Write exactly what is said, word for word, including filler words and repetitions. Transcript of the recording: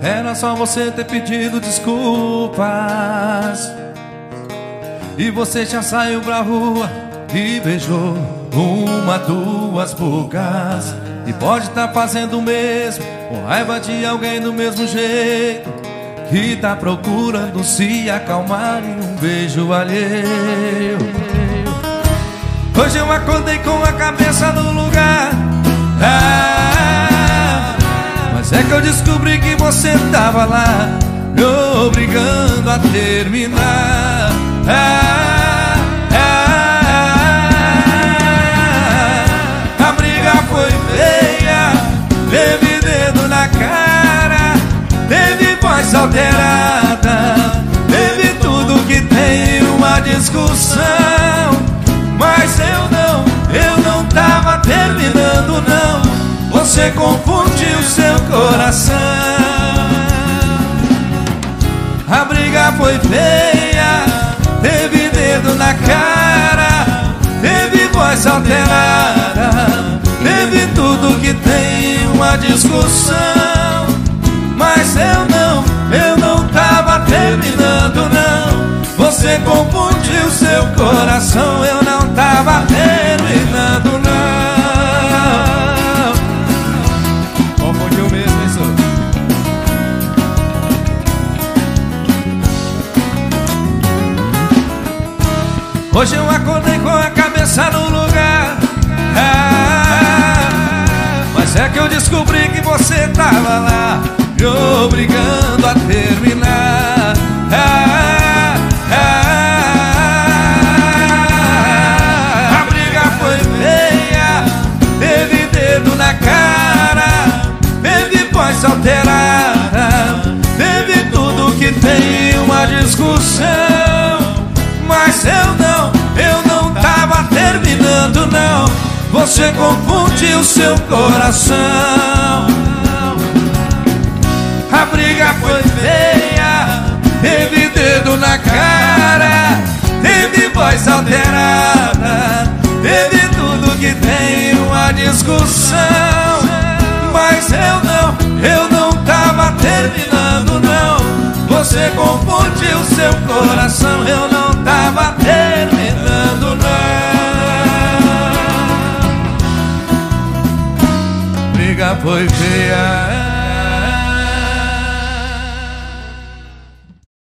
Era só você ter pedido desculpas. E você já saiu pra rua e beijou uma, duas bocas. E pode tá fazendo o mesmo, com raiva de alguém do mesmo jeito, que tá procurando se acalmar em um beijo alheio. Hoje eu acordei com a cabeça no lugar, ah, mas é que eu descobri que você tava lá, me obrigando a terminar. ah, ah, A briga foi feia, teve dedo na cara, teve voz alterada, teve tudo que tem uma discussão. Mas eu não, eu não tava terminando não. Você confundiu seu coração. A briga foi feia, teve dedo na cara, teve voz alterada, teve tudo que tem uma discussão. Mas eu não, eu não tava terminando não. Você confundiu seu coração. Eu não tava terminando não. Confundiu mesmo isso. Hoje eu acordei com a cabeça no lugar, ah, mas é que eu descobri que você tava lá, me obrigando a terminar. ah, ah, A briga foi feia, teve dedo na cara, teve voz alterada, teve tudo que tem uma discussão. Mas eu não, eu não tava terminando não. Você confundiu seu coração. A briga foi feia, teve dedo na cara, teve voz alterada, teve tudo que tem uma discussão. Mas eu não, eu não tava terminando não. Você confundiu seu coração. Eu não tava terminando não. Briga foi feia.